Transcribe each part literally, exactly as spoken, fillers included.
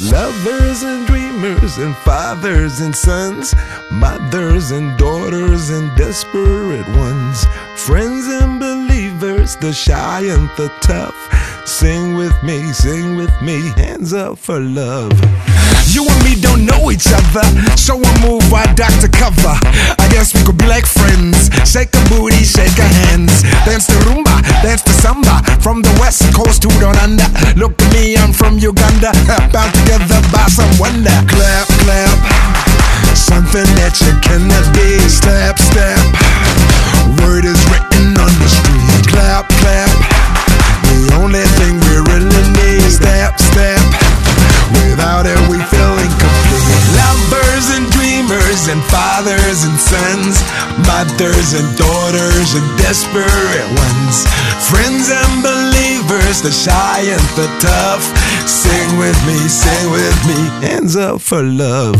Lovers and dreamers and fathers and sons, mothers and daughters and desperate ones, friends and believers, the shy and the tough. Sing with me, sing with me, hands up for love. You and me don't know each other, so I move right Doctor Cover. I guess we could be like friends. Shake a booty, shake our hands. Dance the rumba, dance the samba. From the west coast to down under. Look at me, I'm from Uganda. Bound together by some wonder. Clap, clap, something that you cannot be. Step, step, word is written on the street. Clap, clap, the only thing we really need. Step, step, without it we feel incomplete. Lovers and dreamers and fathers and sons, mothers and daughters and desperate ones, friends and believers, the shy and the tough. Sing with me, sing with me, hands up for love.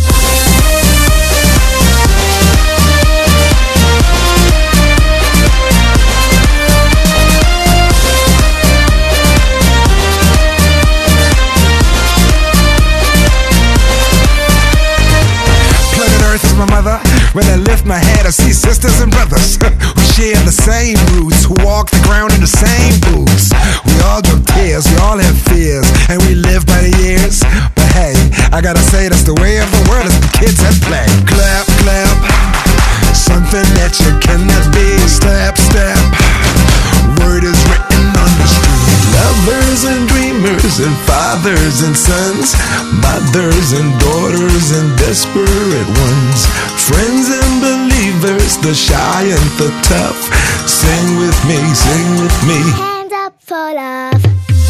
My mother, when I lift my head I see sisters and brothers who share the same roots, who walk the ground in the same boots. We all drop tears, we all have fears, and we live by the years. But hey, I gotta say that's the way of the world as the kids at play. Clap, clap, something that you cannot be. Step, step, word is written on the street. Lovers and dreamers and fathers and sons, mothers and daughters and desperate ones, friends and believers, the shy and the tough. Sing with me, sing with me, hands up for love.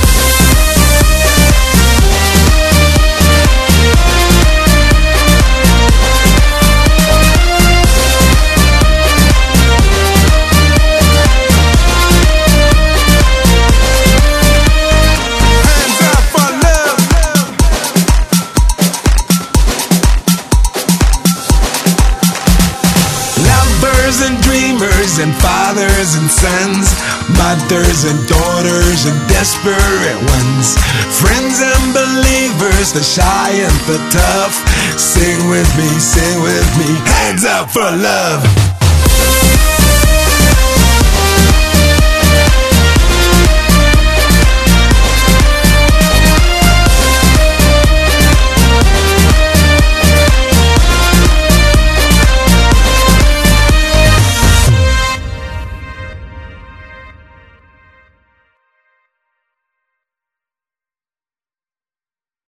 and dreamers and fathers and sons, mothers and daughters and desperate ones, friends and believers, the shy and the tough. Sing with me, sing with me, hands up for love.